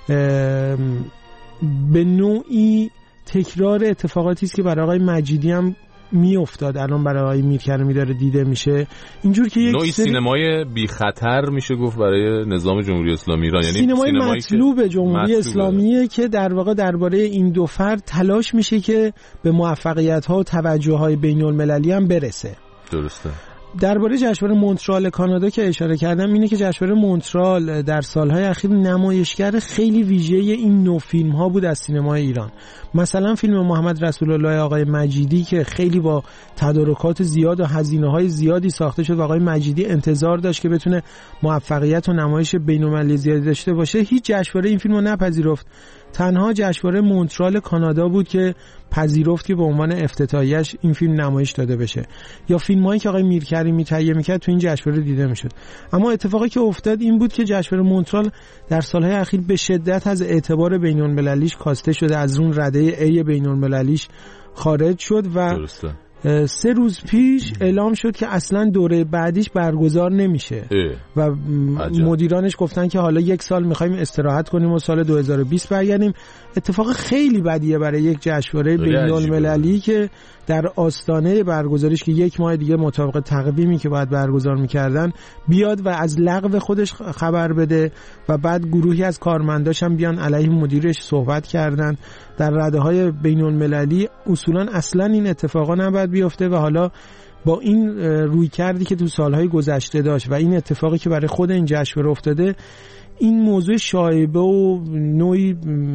به نوعی تکرار اتفاقاتی است که برای آقای مجیدی هم میافتاد الان برای آقای میرکریمی داره دیده میشه، اینجور که یک نوعی سری... سینمای بی خطر میشه گفت برای نظام جمهوری اسلامی ایران، یعنی سینمای مطلوب جمهوری مطلوبه. اسلامیه که در واقع درباره این دو فرد تلاش میشه که به موفقیت ها و توجه های بین المللی هم برسه. درسته. درباره جشنواره مونترال کانادا که اشاره کردم اینه که جشنواره مونترال در سالهای اخیر نمایشگر خیلی ویژه این نو فیلم ها بود از سینمای ایران. مثلا فیلم محمد رسول الله آقای مجیدی که خیلی با تدارکات زیاد و هزینه های زیادی ساخته شد و آقای مجیدی انتظار داشت که بتونه موفقیت و نمایش بین‌المللی زیادی داشته باشه، هیچ جشنواره این فیلم رو نپذیرفت. تنها جشنواره مونترال کانادا بود که پذیرفت که به عنوان افتتاحیه‌اش این فیلم نمایش داده بشه، یا فیلمایی که آقای میرکریمی تهیه می‌کرد تو این جشنواره دیده میشد. اما اتفاقی که افتاد این بود که جشنواره مونترال در سالهای اخیر به شدت از اعتبار بین‌المللیش کاسته شده، از اون رده A بین‌المللیش خارج شد و درسته. سه روز پیش اعلام شد که اصلا دوره بعدیش برگزار نمیشه و عجب. مدیرانش گفتن که حالا یک سال میخوایم استراحت کنیم و سال دو هزار و بیست برگردیم. اتفاق خیلی بدیه برای یک جشنواره بین‌المللی که در آستانه برگزاریش که یک ماه دیگه مطابق تقویمی که باید برگزار میکردن بیاد و از لغو خودش خبر بده و بعد گروهی از کارمنداش هم بیان علیه مدیرش صحبت کردن. در رده‌های بین‌المللی اصولا اصلا این اتفاقا نباید بیفته و حالا با این روی کردی که تو سالهای گذشته داشت و این اتفاقی که برای خود این جشنواره افتاده، این موضوع شایبه و نوعی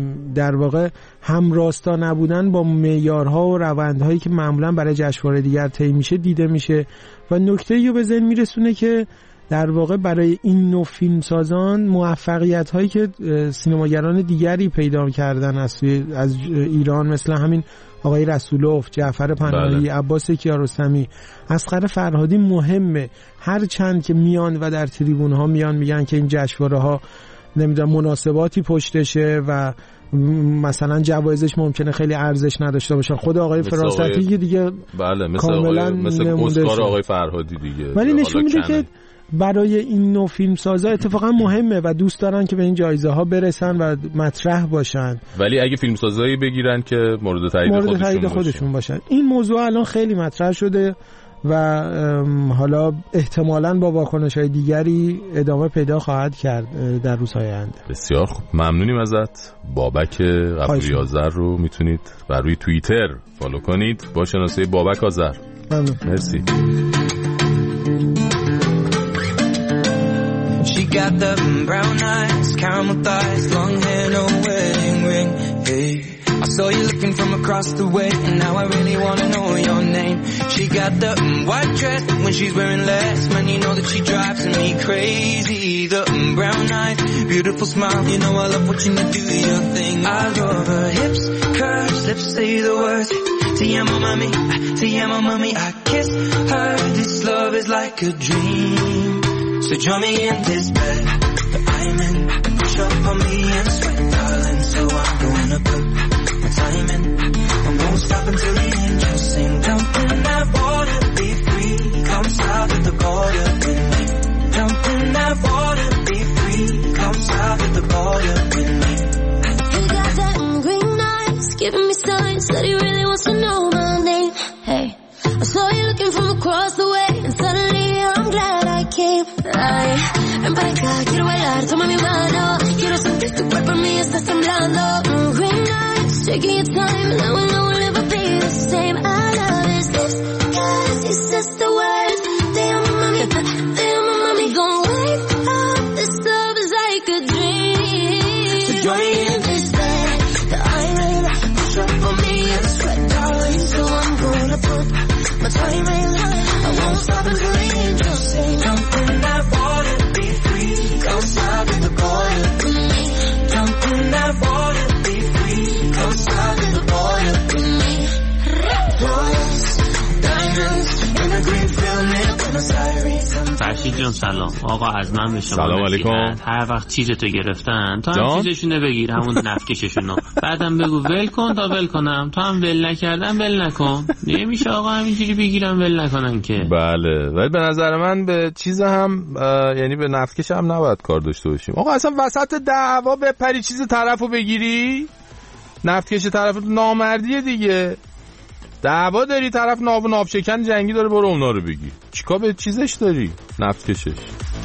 در واقع همراستا نبودن با معیارها و روندهایی که معمولا برای جشنواره دیگر طی میشه دیده میشه و نکته‌ای رو به ذهن میرسونه که در واقع برای این نوع فیلمسازان موفقیت هایی که سینماگران دیگری پیدا کردن از از ایران مثل همین آقای رسولوف، جعفر پناهی، بله. عباس کیارستمی، اصغر فرهادی مهمه. هر چند که میان و در تریبون ها میان میگن که این جشنواره ها نمیدونم مناسباتی پشتشه و مثلا جوایزش ممکنه خیلی ارزش نداشته باشه. خود آقای فراستی که دیگه بله مثل آقای مثل اسکار آقای فرهادی دیگه، ولی نشون میده که برای این نوع فیلمسازا اتفاقا مهمه و دوست دارن که به این جایزه ها برسن و مطرح باشن. ولی اگه فیلمسازایی بگیرن که مورد تایید مورد خودشون, تایید خودشون باشن. این موضوع الان خیلی مطرح شده و حالا احتمالاً با واکنش‌های دیگری ادامه پیدا خواهد کرد در روزهای آینده. بسیار خوب، ممنونیم ازت. بابک غفوری آذر رو میتونید بر روی توییتر فالو کنید با شناسه بابک آذر. ممنون. مرسی. She got the brown eyes, caramel thighs, long hair, no wedding ring. Hey, I saw you looking from across the way, and now I really wanna know your name. She got the mm, white dress when she's wearing less, man, you know that she drives me crazy. The mm, brown eyes, beautiful smile, you know I love watching you do your thing. I love her hips, curves, lips say the words. Te amo mami, te amo mami, I kiss her. This love is like a dream. So join me in this bed that I'm in. Push up on me and sweat, darling. So I'm gonna put my time in. I won't stop until the angels sing. Jump in that water, be free. Come south of the border with me. Jump in that water, be free. Come south of the border with me. You got that green eyes, giving me signs that he really wants to know my name. Hey, I saw you looking from across the way, and suddenly I'm glad I came. Ay, ven para acá, quiero bailar, toma mi mano. Quiero sentir tu cuerpo en mí, estás temblando. Mm, green eyes, taking your time, now I know we'll never be the same. I love his lips, cause he says the words. Te amo mami, te amo mami. Gonna wake up, this love is like a dream. So join me in this bed that I'm in. Push up on me and sweat, darling. So I'm gonna put my time in. I won't stop until the angels sing. Jump in that water, be free. Go south of the border with me. Jump in that water, be free. Go south of the border with me. Rose, diamonds in a green field فرشید جان سلام. آقا از من به شما سلام علیکم. هر وقت چیزتو گرفتن تو هم چیزشونو بگیر، همون نفکششونو، بعدم بگو ول کن تا ول کنم، تو هم ول نکردم ول نکن. نمیشه آقا همینجوری بگیرم ول نکنن که. بله ولی به نظر من به چیز هم یعنی به نفکش هم نباید کار داشته باشیم. آقا اصلا وسط دعوا بپری چیز طرفو بگیری، نفتکش طرف نامردیه دیگه. دعوا داری طرف ناب و نابشکن جنگی داره، برو اونا رو بگی. چیکار به چیزش داری؟ نفتکشش.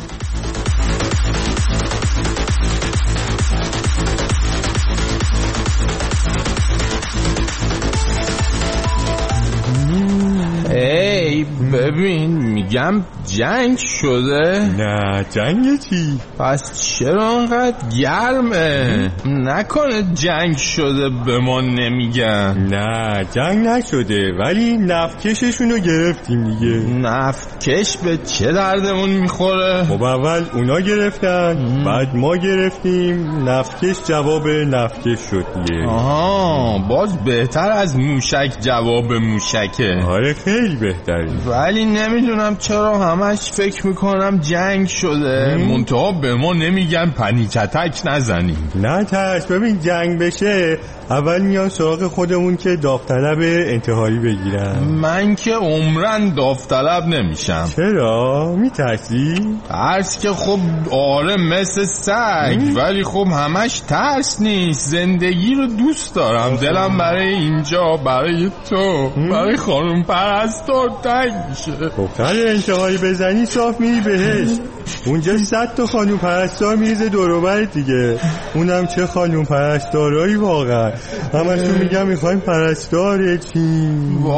ای ببین میگم جنگ شده. نه جنگ چی؟ پس چرا انقدر گرمه؟ نکنه جنگ شده به ما نمیگن. نه جنگ نشده ولی نفتکششونو گرفتیم دیگه. نفتکش به چه دردمون میخوره؟ خب اول اونا گرفتن بعد ما گرفتیم، نفتکش جواب نفتکش شد دیگه. آها باز بهتر از موشک جواب موشکه. آره خیلی بهتری. ولی نمیدونم چرا همش فکر میکنم جنگ شده، منتها به ما نمیگن پنیک اتک نزنیم. نه ترس، ببین جنگ بشه اول میان سراغ خودمون که داوطلب انتحاری بگیرن. من که عمرن داوطلب نمیشم. چرا؟ میترسی؟ ترس که خب آره مثل سگ، ولی خب همش ترس نیست. زندگی رو دوست دارم، دلم برای اینجا، برای تو، برای خانم پرستار تنگ میشه. خب خیلی انتحاری بزنی صاف میری بهشت، اونجا صد تا خانم پرستار میریزه دور و بر دیگه. اونم چه خانم پرستارایی واقعا، همشون میگم میخوایم پرستار چی.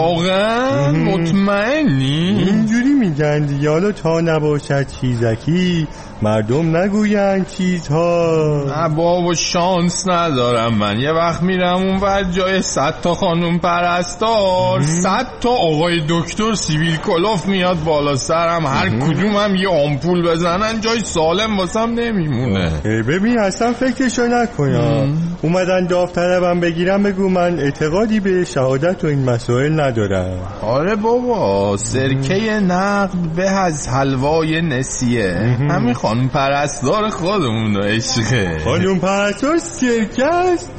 واقعا مطمئنی؟ اینجوری میگن دیگه. حالا تا نباشد چیزکی مردم نگوین چیزها. نه بابا شانس ندارم من. یه وقت میرم اون ور جای صد تا خانم پرستار صد تا آقای دکتر سیویل کلوف میاد بالا سرم، هر کدوم هم یه آمپول بزنن جای سالم واسم نمیمونه. ببین اصلا فکرشو نکنم. اومدن داوطلبم بگیرم بگو من اعتقادی به شهادت و این مسائل ندارم. آره بابا سرکه نقد به از حلوای نسیه. همین خانم پرستار خودمون رو عشقه. خانم پرستار سرکه است؟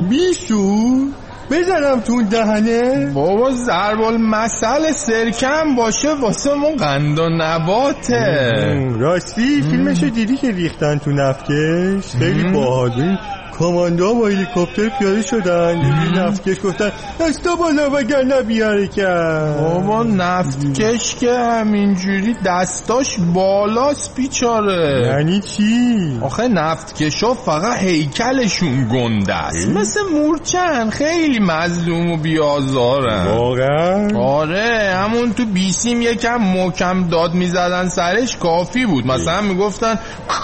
بیشور بزنم تو دهنه؟ بابا ضرب المثل سرکم باشه واسه من قند و نباته. راستی فیلمشو دیدی که ریختن تو نفتکش؟ خیلی باحال. کاماندا با هلیکوپتر پیاده شدن یه نفتکش گفتن دستا بالا وگرنه بیاره کرد. بابا نفتکش که همینجوری دستاش بالاست بیچاره. یعنی چی؟ آخه نفتکشا فقط هیکلشون گنده است، مثل مورچن خیلی مظلوم و بیازارن. واقعا؟ آره همون تو بیسیم یکم محکم داد میزدن سرش کافی بود. مثلا میگفتن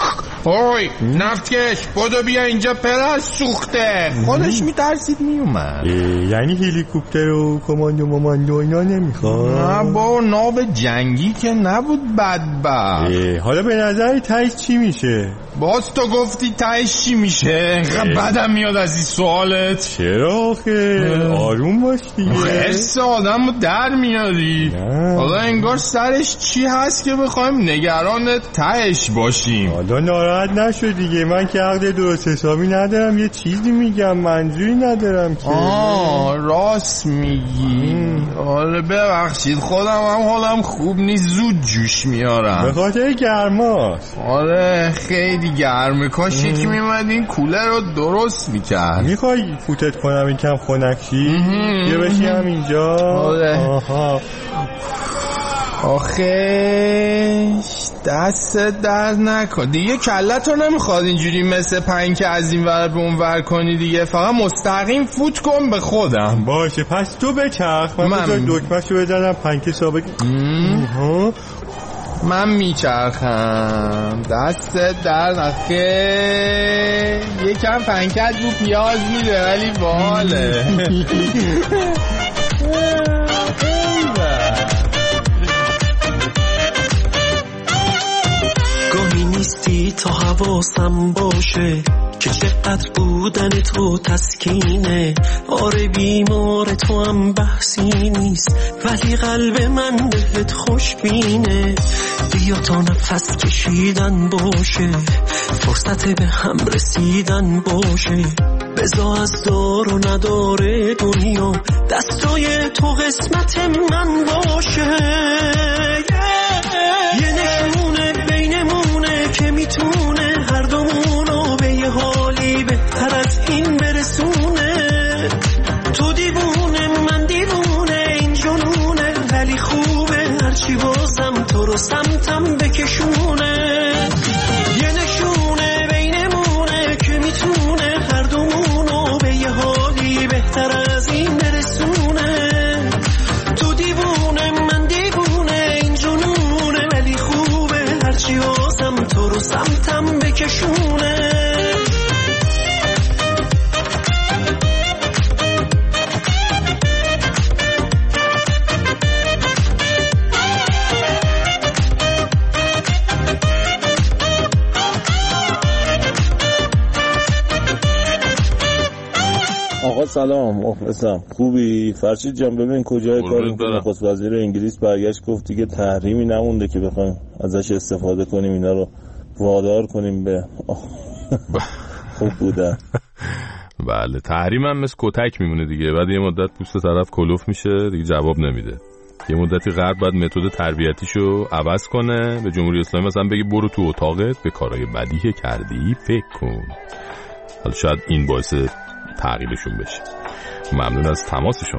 اوی نفتکش بدو بیا اینجا پرست سوخته، خودش میترسید میومد. یعنی هلیکوپتر و کماندو ماماندو اینا نمیخواد؟ نه با ناو جنگی که نبود بدبخت. حالا به نظر تایش چی میشه؟ باز تو گفتی تایش چی میشه؟ بدم میاد از این سوالت. چرا آخه؟ آروم باش دیگه. حس آدم رو در میاری. حالا انگار سرش چی هست که بخوایم نگران تایش باشیم. حالا ناراحت نشو دیگه، من که عقد درست حسابی ندارم، یه چیزی میگم منظوری ندارم که. آه راست میگی. آره ببخشید خودم هم حالم خوب نیست، زود جوش میارم به خاطر گرماست. آره خیلی گرمه، کاش یکی میمد این کولر رو درست میکرد. میخوای فوتت کنم این کم خنکشی؟ بیا بشی هم اینجا. آره آها آخه دست درد نکن دیگه، کلت رو نمیخواد اینجوری مثل پنکه از این ور به اون ور کنی دیگه، فقط مستقیم فوت کن به خودم. باشه پس تو بچرخ، من بذار دکمه‌شو بزنم پنکه ثابت. من میچرخم دست درد آخه یکم پنکت رو پیاز میده ولی باله. گاهی نیستی تا حواسم باشه، که چقدر بودن تو تسکینه. آره بیمار تو هم بحثی نیست، ولی قلب من بهت خوشبینه. بیا تا نفس کشیدن باشه، فرصت به هم رسیدن باشه. بزا از دار و نداره دنیا دستای تو قسمت من باشه. یه نشونه بینمونه که میتونه هر دومونو به یه حالی بهتر از این برسونه. تو دیوونه من دیوونه این جنونه، ولی خوبه هرچی بازم تو رو سمتم بکشونه. یه نشونه بینمونه که میتونه هر دومونو به یه حالی بهتر از این برسونه. تو دیوونه من دیوونه این جنونه، ولی خوبه هرچی بازم تو رو سمتم بکشونه. آقا سلام، مخلصم. خوبی؟ فرشید جان ببین کجای کار نخست وزیر انگلیس برگشت گفت دیگه تحریمی نمونده که بخوایم ازش استفاده کنیم، اینا رو وادار کنیم به خوب بودن. بله تحریم هم مثل کتک میمونه دیگه، بعد یه مدت پوست طرف کلوف میشه دیگه، جواب نمیده. یه مدتی غرب باید متد تربیتیشو عوض کنه، به جمهوری اسلامی مثلا بگی برو تو اتاقت به کارهای بدی که کردی فکر کن. حالا شاید این باعث تغییرشون بشه. ممنون از تماس شما.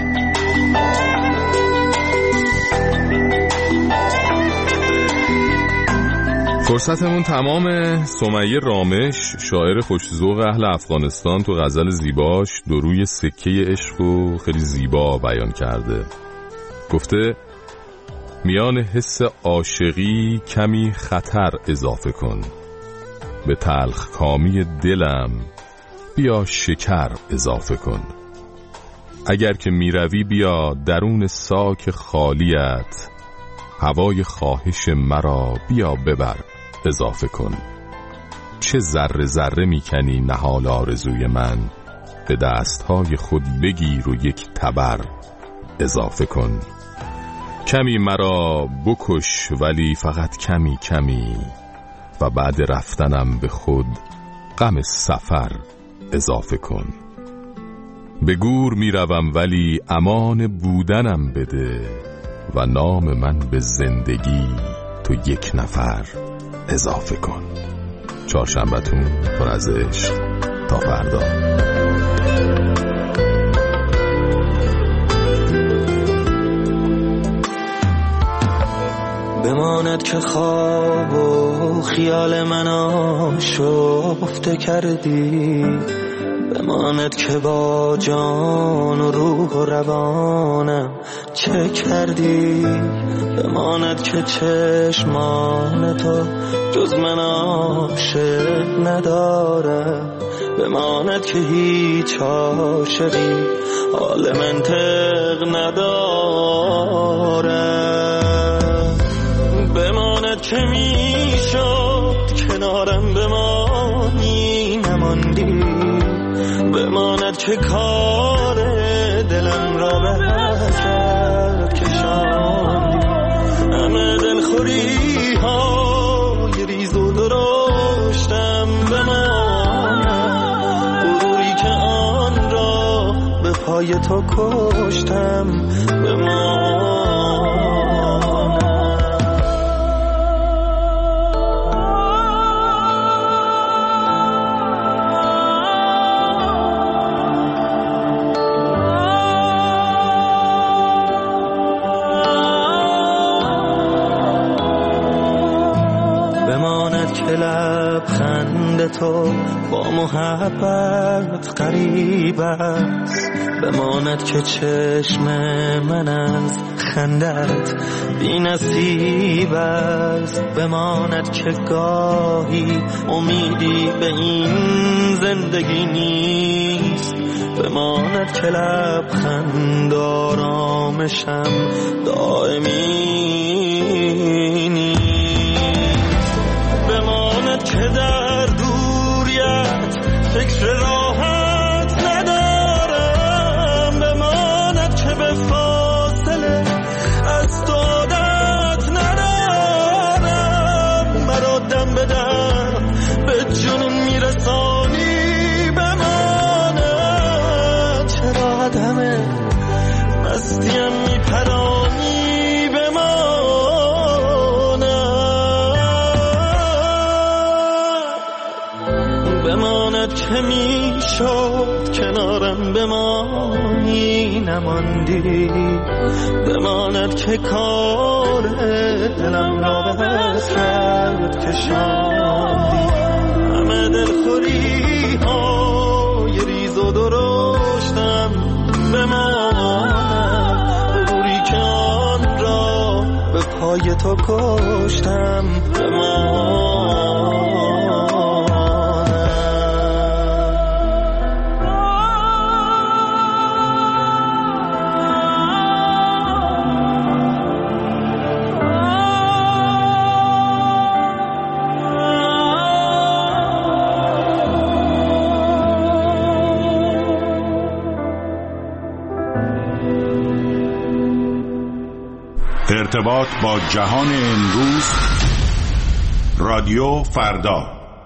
فرصتمون تمام. سمیه رامش شاعر خوش‌ذوق اهل افغانستان تو غزل زیباش دروی سکه عشق و خیلی زیبا بیان کرده. گفته میان حس عاشقی کمی خطر اضافه کن، به تلخ کامی دلم بیا شکر اضافه کن. اگر که میروی بیا درون ساک خالیت، هوای خواهش مرا بیا ببر اضافه کن. چه ذره ذره میکنی نهال آرزوی من، به دستهای خود بگیر و یک تبر اضافه کن. کمی مرا بکش ولی فقط کمی کمی، و بعد رفتنم به خود غم سفر اضافه کن. به گور می روم ولی امان بودنم بده، و نام من به زندگی تو یک نفر اضافه کن. چهارشنبه‌تون پر از عشق. تا فردا. بماند که خواب و خیال من آشفته کردی، بماند که با جان و روح و روانم چه کردی، بماند که چشمان تو جز من عاشق نداره، بماند که هیچ عاشقی حال منطق نداره، بماند که میشد کنارم بمانی نماندی، بماند که کار دلم را به حسرت کشاندی، همه دلخوری های ریز و درشتم بماند، غروری که آن را به پای تو کشتم بماند. لبخند تو با محبت غریب است، بماند که چشم من از خندت بی نصیب است، بماند که گاهی امیدی به این زندگی نیست، بماند که لبخند آرامشم دائمی نیست، بماند که در دوریت دفعه میشد کنارم بمانی نماندی، بماند که کار دلم را به حسرت کشاندی. همه دلخوری های ریز و درشتم بماند، غروری که آن را به پای تو کشتم بماند. ارتباط با جهان امروز، رادیو فردا.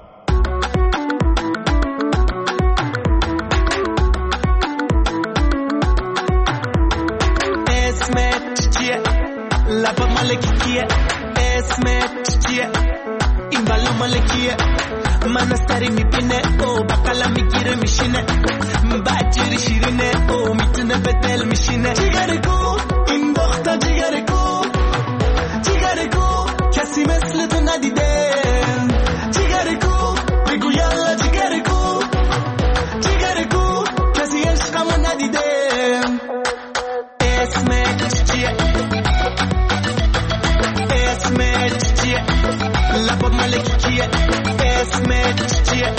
اسمت چیه؟ لبا مالکی کیه؟ اسمت چیه؟ این بالا مالکیه؟ من از سری میبینه او بقلم میگیره میشینه، بچری شیرینه او میتونه به دل میشینه. جیگره گو این دختر جیگره گو، جیگره گو کسی مثل تو ندیده. جیگره گو بگو یالا جیگره گو، جیگره گو کسی عشقمو ندیده. اسمت چیه؟ اسمت چیه؟ لبا مالکی کیه؟ اسمت چیه؟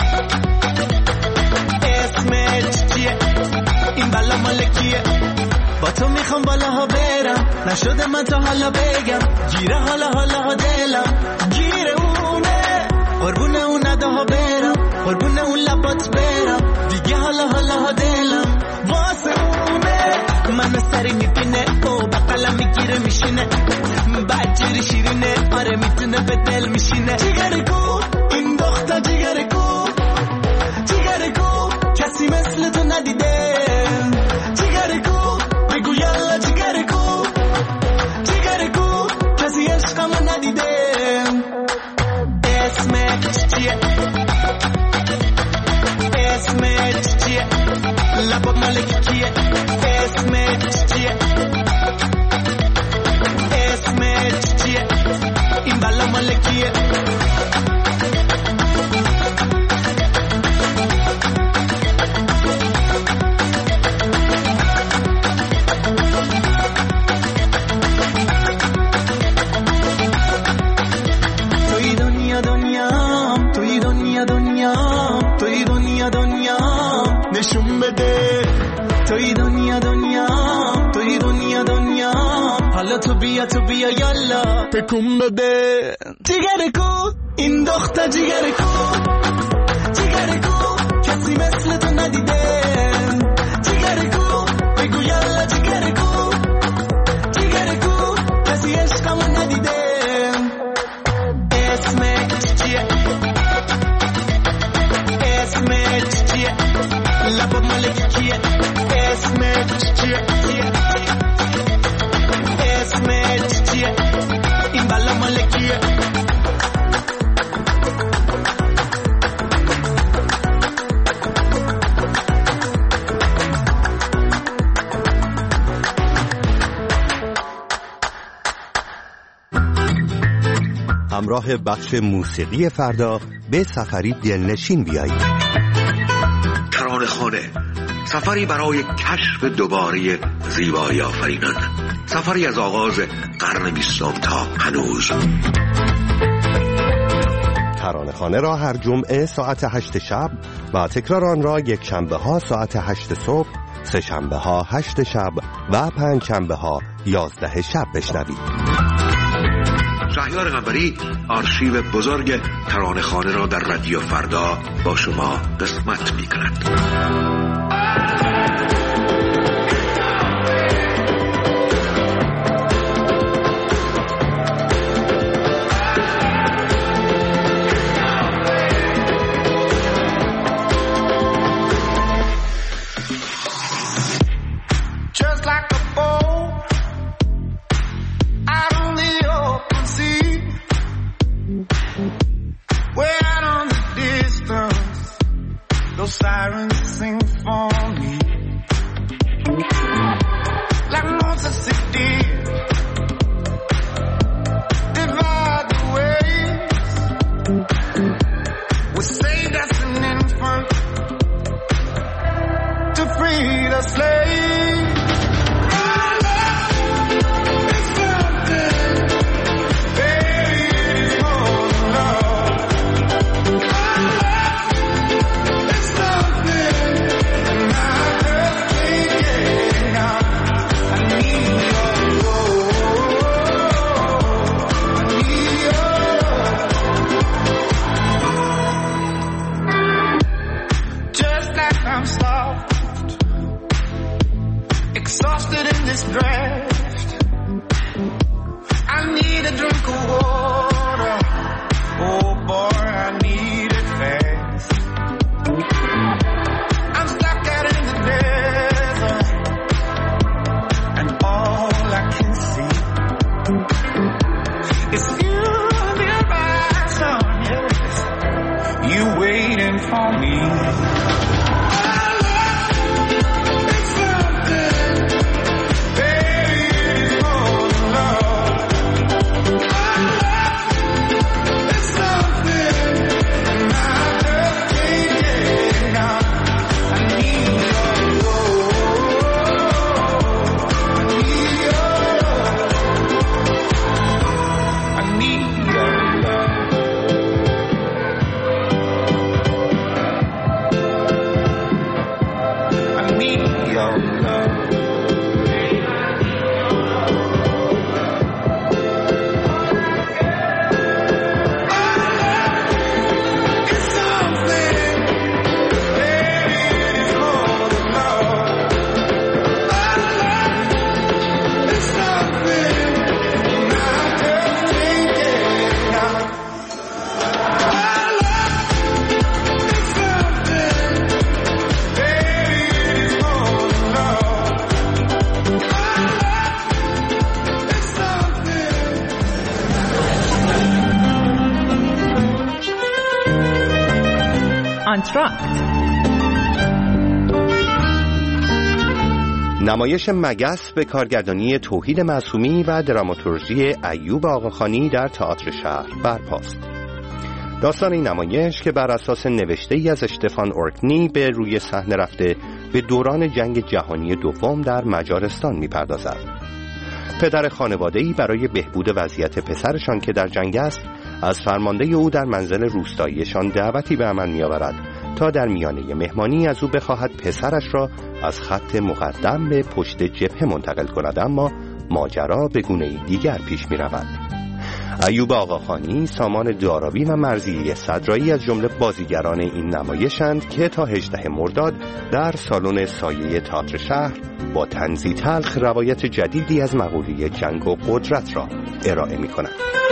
اسمت چیه؟ این بالا مالکیه. با تو میخوام بالاها برم، نشده من تا حالا بگم. گیره حالا حالا ها دلم، گیره اونه قربونه اون نداها برم، قربونه اون لبات برم. دیگه حالا حالا ها دلم واسه اونه. من سری میبینه او بقلم میگیره میشینه، بچری شیرینه آره میتونه به دل میشینه. جیگره گو این دختر جیگره گو، جیگره گو کسی مثل تو ندیده. جیگره گو بگو یالا جیگره گو، جیگره گو کسی عشقمو ندیده. اسمت چیه؟ اسمت چیه؟ لبا مالکی کیه؟ اسمت چیه؟ اسمت چیه؟ این بالا مالکیه. توی دنیا دنیام، توی دنیا دنیام، توی دنیا دنیام نشون بده. توی دنیا دنیام، توی دنیا دنیام حالا تو بیا تو بیا یالا تکون بده. جیگره کو این دختر جیگره کو، جیگره کو کسی مثل تو ندیده. جیگره کو بگو یالا جیگره کو، جیگره کو کسی عشقمو ندیده. اسمت چیه؟ اسمت چیه؟ لبا مالکی کیه؟ اسمت چیه؟ اسمت چیه؟ این بالا مالکیه. همراه بخش موسیقی فردا به سفری دلنشین بیایید. ترانه خانه، سفری برای کشف دوباره زیبایی آفرینان، سفری از آغاز قرن بیستم تا هنوز. ترانه خانه را هر جمعه ساعت هشت شب و تکرار آن را یک شنبه ها ساعت هشت صبح، سه شنبه ها هشت شب و پنج شنبه ها یازده شب بشنوید. شهریار قنبری آرشیو بزرگ ترانه خانه را در رادیو فردا با شما قسمت می کند. for me. نمایش مگس به کارگردانی توحید معصومی و دراماتورژی ایوب آقاخانی در تئاتر شهر برپاست. داستان این نمایش که بر اساس نوشته‌ای از اشتفان اورکنی به روی صحنه رفته به دوران جنگ جهانی دوم در مجارستان می‌پردازد. پدر خانواده‌ای برای بهبود وضعیت پسرشان که در جنگ است، از فرمانده او در منزل روستاییشان دعوتی به عمل می‌آورد تا در میانه مهمانی از او بخواهد پسرش را از خط مقدم به پشت جبهه منتقل کند، اما ماجرا به گونه‌ای دیگر پیش می‌رود. ایوب آقاخانی، سامان داراوی و مرضیه صدرایی از جمله بازیگران این نمایشند که تا هجدهم مرداد در سالن سایه تئاتر شهر با طنزی تلخ روایت جدیدی از مقوله جنگ و قدرت را ارائه می‌کنند.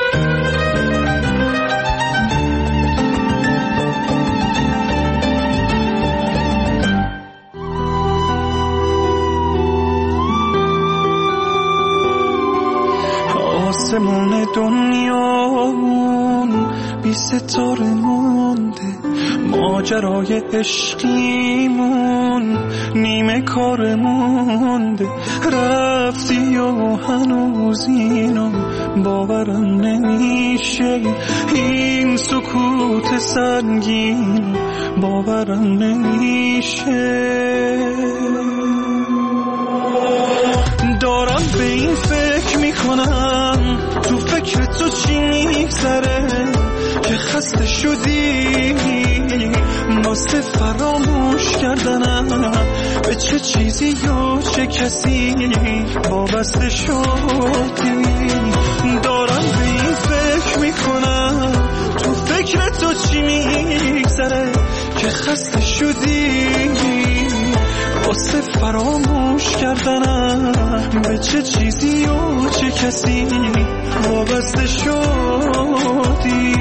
آسمون دنیامون بی ستاره مونده، ماجرای عشقیمون نیمه کار مونده، رفتی و هنوز اینو باورم نمیشه، این سکوت سنگین باورم نمیشه. دارم به این فکر میکنم تو فکر تو چی میگذره که خسته شدی واسه فراموش کردنم به چه چیزی یا چه کسی وابسته شدی. دارم به این فکر میکنم تو فکر تو چی میگذره که خسته شدی واسه فراموش کردنم به چه چیزی و چه کسی وابسته شدی.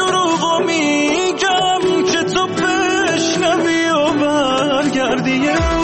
Yeah.